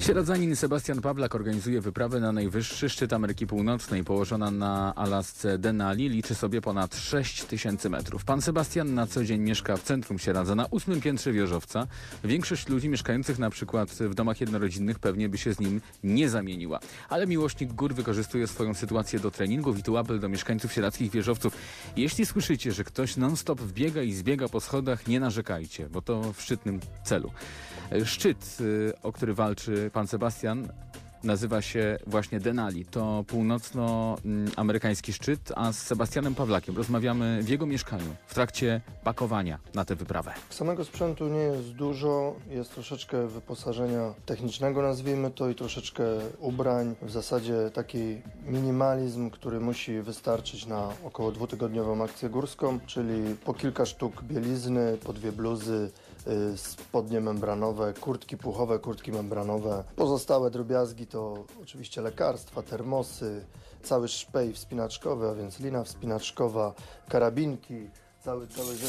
Sieradzanin Sebastian Pawlak organizuje wyprawę na najwyższy szczyt Ameryki Północnej. Położona na Alasce Denali liczy sobie ponad 6000 metrów. Pan Sebastian na co dzień mieszka w centrum Sieradza, na 8. piętrze wieżowca. Większość ludzi mieszkających na przykład w domach jednorodzinnych pewnie by się z nim nie zamieniła. Ale miłośnik gór wykorzystuje swoją sytuację do treningów i tu apel do mieszkańców sieradzkich wieżowców. Jeśli słyszycie, że ktoś non-stop wbiega i zbiega po schodach, nie narzekajcie, bo to w szczytnym celu. Szczyt, o który walczy pan Sebastian, nazywa się właśnie Denali. To północnoamerykański szczyt, a z Sebastianem Pawlakiem rozmawiamy w jego mieszkaniu w trakcie pakowania na tę wyprawę. Samego sprzętu nie jest dużo, jest troszeczkę wyposażenia technicznego, nazwijmy to, i troszeczkę ubrań. W zasadzie taki minimalizm, który musi wystarczyć na około 2-tygodniową akcję górską, czyli po kilka sztuk bielizny, po 2 bluzy, spodnie membranowe, kurtki puchowe, kurtki membranowe. Pozostałe drobiazgi to oczywiście lekarstwa, termosy, cały szpej wspinaczkowy, a więc lina wspinaczkowa, karabinki, cały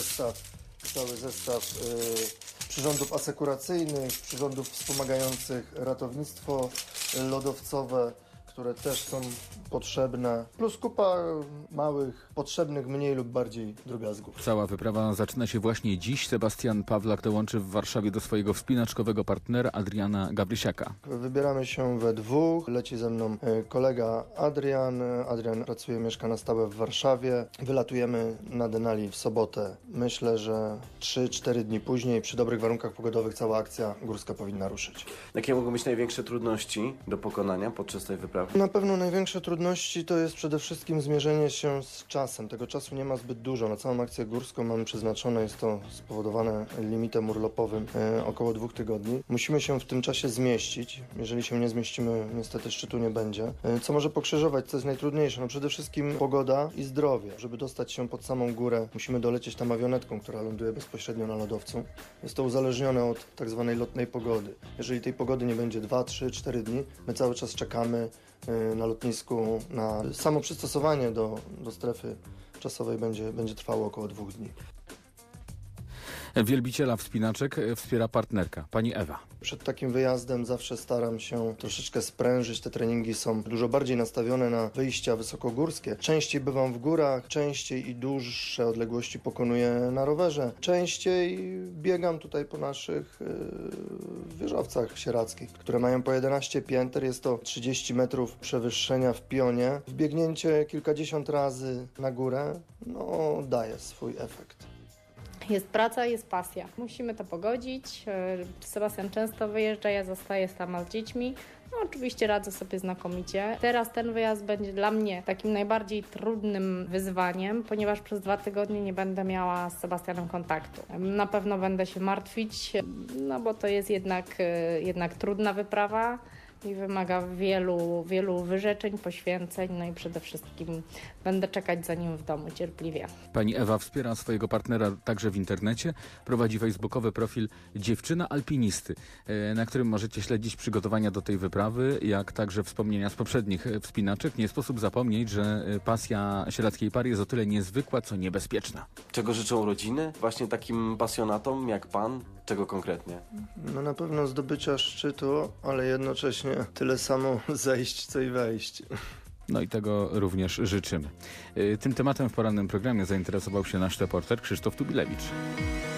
zestaw przyrządów asekuracyjnych, przyrządów wspomagających ratownictwo lodowcowe, które też są potrzebne, plus kupa małych, potrzebnych mniej lub bardziej drobiazgów. Cała wyprawa zaczyna się właśnie dziś. Sebastian Pawlak dołączy w Warszawie do swojego wspinaczkowego partnera Adriana Gabrysiaka. Wybieramy się we dwóch. Leci ze mną kolega Adrian. Adrian pracuje, mieszka na stałe w Warszawie. Wylatujemy na Denali w sobotę. Myślę, że 3-4 dni później, przy dobrych warunkach pogodowych, cała akcja górska powinna ruszyć. Jakie mogą być największe trudności do pokonania podczas tej wyprawy? Na pewno największe trudności to jest przede wszystkim zmierzenie się z czasem. Tego czasu nie ma zbyt dużo. Na całą akcję górską mamy przeznaczone, jest to spowodowane limitem urlopowym, około 2 tygodni. Musimy się w tym czasie zmieścić. Jeżeli się nie zmieścimy, niestety szczytu nie będzie. Co może pokrzyżować, co jest najtrudniejsze? No przede wszystkim pogoda i zdrowie. Żeby dostać się pod samą górę, musimy dolecieć tam awionetką, która ląduje bezpośrednio na lodowcu. Jest to uzależnione od tak zwanej lotnej pogody. Jeżeli tej pogody nie będzie 2, 3, 4 dni, my cały czas czekamy na lotnisku, na samo przystosowanie do strefy czasowej będzie trwało około 2 dni. Wielbiciela wspinaczek wspiera partnerka, pani Ewa. Przed takim wyjazdem zawsze staram się troszeczkę sprężyć. Te treningi są dużo bardziej nastawione na wyjścia wysokogórskie. Częściej bywam w górach, częściej i dłuższe odległości pokonuję na rowerze. Częściej biegam tutaj po naszych wieżowcach sieradzkich, które mają po 11 pięter. Jest to 30 metrów przewyższenia w pionie. Wbiegnięcie kilkadziesiąt razy na górę daje swój efekt. Jest praca, jest pasja. Musimy to pogodzić. Sebastian często wyjeżdża, ja zostaję sama z dziećmi. Oczywiście radzę sobie znakomicie. Teraz ten wyjazd będzie dla mnie takim najbardziej trudnym wyzwaniem, ponieważ przez 2 tygodnie nie będę miała z Sebastianem kontaktu. Na pewno będę się martwić, bo to jest jednak trudna wyprawa i wymaga wielu wyrzeczeń, poświęceń, i przede wszystkim będę czekać za nim w domu cierpliwie. Pani Ewa wspiera swojego partnera także w internecie. Prowadzi facebookowy profil Dziewczyna Alpinisty, na którym możecie śledzić przygotowania do tej wyprawy, jak także wspomnienia z poprzednich wspinaczek. Nie sposób zapomnieć, że pasja sieradzkiej pary jest o tyle niezwykła, co niebezpieczna. Czego życzą rodziny? Właśnie takim pasjonatom jak pan? Czego konkretnie? Na pewno zdobycia szczytu, ale jednocześnie tyle samo zejść, co i wejść. No i tego również życzymy. Tym tematem w porannym programie zainteresował się nasz reporter Krzysztof Tubilewicz.